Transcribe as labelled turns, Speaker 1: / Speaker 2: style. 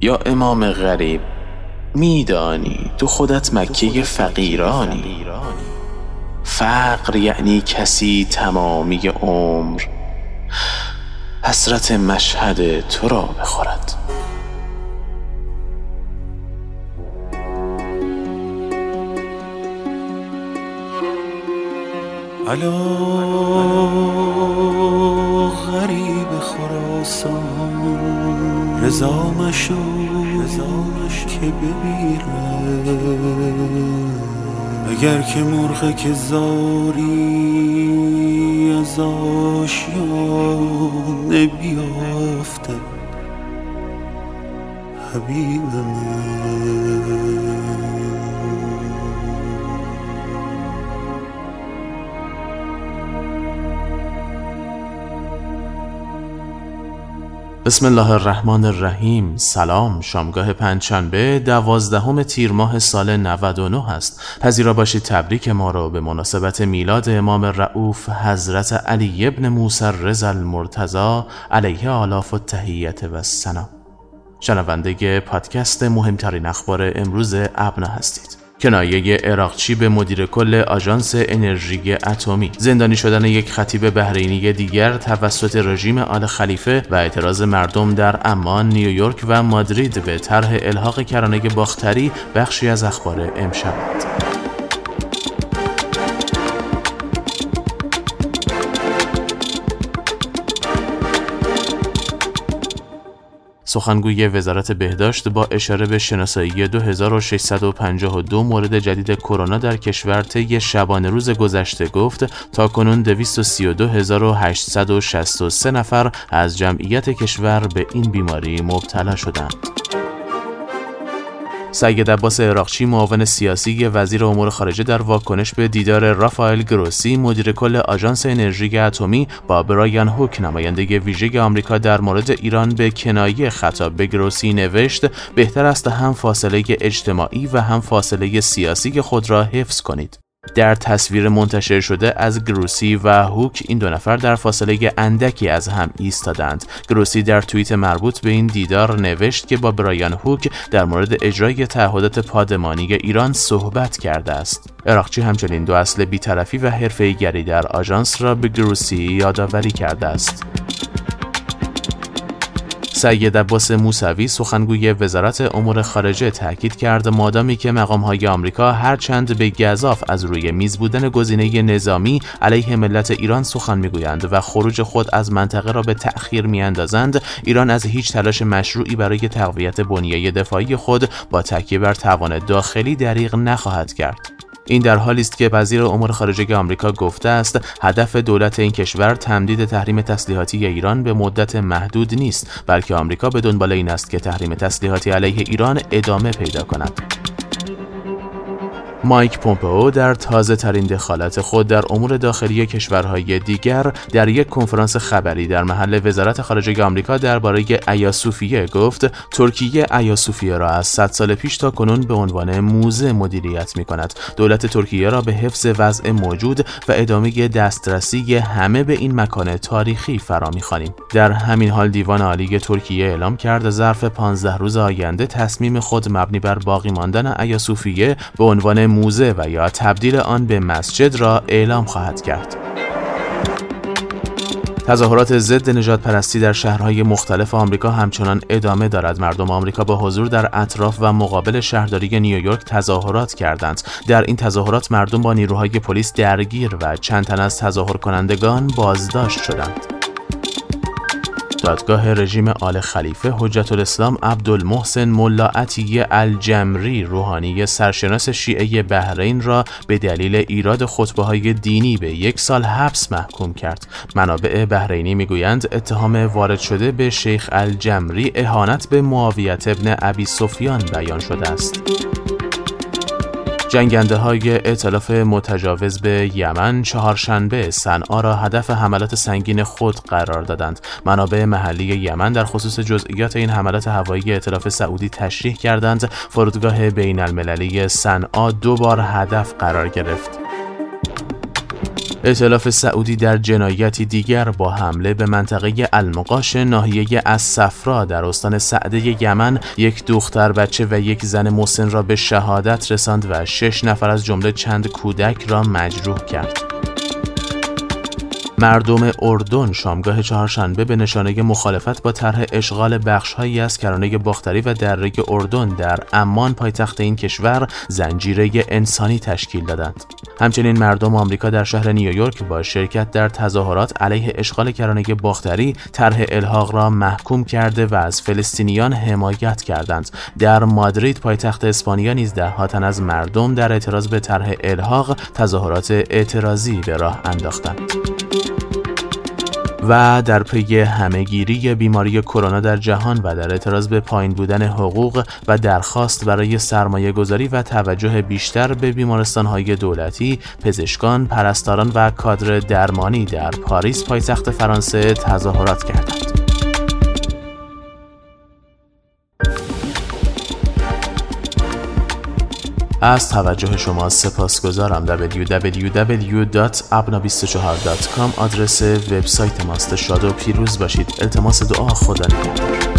Speaker 1: یا امام غریب، میدانی تو خودت مکه فقیرانی. فقر یعنی کسی تمامی عمر حسرت مشهد تو را بخورد.
Speaker 2: الا غریب خراسان، رضا مشو که بمیره. اگر که مرغ که زاری از آشیانه بیافته حبیب من.
Speaker 1: بسم الله الرحمن الرحیم. سلام. شامگاه پنجشنبه 12 تیر ماه سال 99 است. پذیرا باشید تبریک ما را به مناسبت میلاد امام رؤوف حضرت علی ابن موسی الرضا المرتضی علیه آلاف التحیت و الثنا. شنونده پادکست مهمترین اخبار امروز ابنا هستید. کنایه عراقچی به مدیر کل آژانس انرژی اتمی، زندانی شدن یک خطیب بحرینی دیگر توسط رژیم آل خلیفه و اعتراض مردم در عمان، نیویورک و مادرید به طرح الحاق کرانه باختری بخشی از اخبار امشب. سخنگوی وزارت بهداشت با اشاره به شناسایی 2652 مورد جدید کرونا در کشور طی شبانه روز گذشته گفت تاکنون 232863 نفر از جمعیت کشور به این بیماری مبتلا شدند. سید عباس عراقچی، معاون سیاسی وزیر امور خارجه، در واکنش به دیدار رافائل گروسی، مدیر کل آژانس انرژی اتمی، با برایان هوک، نماینده ویژه آمریکا در مورد ایران، به کنایه خطاب به گروسی نوشت بهتر است هم فاصله اجتماعی و هم فاصله سیاسی خود را حفظ کنید. در تصویر منتشر شده از گروسی و هوک، این دو نفر در فاصله اندکی از هم ایستادند. گروسی در توییت مربوط به این دیدار نوشت که با برایان هوک در مورد اجرای تعهدات پادمانی ایران صحبت کرده است. عراقچی همچنین دو اصل بی‌طرفی و حرفه‌ای‌گری در آژانس را به گروسی یادآوری کرده است. سید عباس موسوی، سخنگوی وزارت امور خارجه، تاکید کرد مادامی که مقام‌های آمریکا هرچند به گزاف از روی میز بودن گزینه نظامی علیه ملت ایران سخن میگویند و خروج خود از منطقه را به تأخیر میاندازند، ایران از هیچ تلاش مشروعی برای تقویت بنیه دفاعی خود با تکیه بر توان داخلی دریغ نخواهد کرد. این در حالی است که وزیر امور خارجه آمریکا گفته است هدف دولت این کشور تمدید تحریم تسلیحاتی ایران به مدت محدود نیست، بلکه آمریکا به دنبال این است که تحریم تسلیحاتی علیه ایران ادامه پیدا کند. مایک پومپئو در تازه ترین دخالت خود در امور داخلی کشورهای دیگر در یک کنفرانس خبری در محل وزارت خارجه آمریکا درباره ایاسوفیه گفت ترکیه ایاسوفیه را از 100 سال پیش تا کنون به عنوان موزه مدیریت می‌کند. دولت ترکیه را به حفظ وضع موجود و ادامه دسترسی همه به این مکان تاریخی فرا می‌خوانیم. در همین حال دیوان عالی ترکیه اعلام کرد ظرف 15 روز آینده تصمیم خود مبنی بر باقی ماندن ایاسوفیه به عنوان موزه و یا تبدیل آن به مسجد را اعلام خواهد کرد. تظاهرات ضد نژاد پرستی در شهرهای مختلف آمریکا همچنان ادامه دارد. مردم آمریکا با حضور در اطراف و مقابل شهرداری نیویورک تظاهرات کردند. در این تظاهرات مردم با نیروهای پلیس درگیر و چند تن از تظاهر کنندگان بازداشت شدند. دادگاه رژیم آل خلیفه حجت الاسلام عبدالمحسن ملا عطیه الجمری، روحانی سرشناس شیعه بحرین، را به دلیل ایراد خطبه‌های دینی به 1 سال حبس محکوم کرد. منابع بحرینی میگویند اتهام وارد شده به شیخ الجمری اهانت به معاویه ابن ابی سفیان بیان شده است. جنگنده های ائتلاف متجاوز به یمن چهارشنبه صنعا را هدف حملات سنگین خود قرار دادند. منابع محلی یمن در خصوص جزئیات این حملات هوایی ائتلاف سعودی تشریح کردند فرودگاه بین المللی صنعا 2 بار هدف قرار گرفت. ائتلاف سعودی در جنایتی دیگر با حمله به منطقه المقاش ناحیه الصفرا در استان سعده یمن یک دختر بچه و یک زن مسن را به شهادت رساند و 6 نفر از جمله چند کودک را مجروح کرد. مردم اردن شامگاه چهارشنبه به نشانه مخالفت با طرح اشغال بخش‌هایی از کرانه باختری و دره اردن در عمان پایتخت این کشور زنجیره انسانی تشکیل دادند. همچنین مردم آمریکا در شهر نیویورک با شرکت در تظاهرات علیه اشغال کرانه باختری طرح الحاق را محکوم کرده و از فلسطینیان حمایت کردند. در مادرید پایتخت اسپانیا نیز ده‌ها تن از مردم در اعتراض به طرح الحاق تظاهرات اعتراضی به راه انداختند. و در پی همه‌گیری بیماری کرونا در جهان و در اعتراض به پایین بودن حقوق و درخواست برای سرمایه‌گذاری و توجه بیشتر به بیمارستان‌های دولتی، پزشکان، پرستاران و کادر درمانی در پاریس پایتخت فرانسه تظاهرات کردند. از توجه شما سپاسگزارم. www.abna24.com آدرس وبسایت ماست. شاد و پیروز باشید. التماس دعا. خدا نگهدار.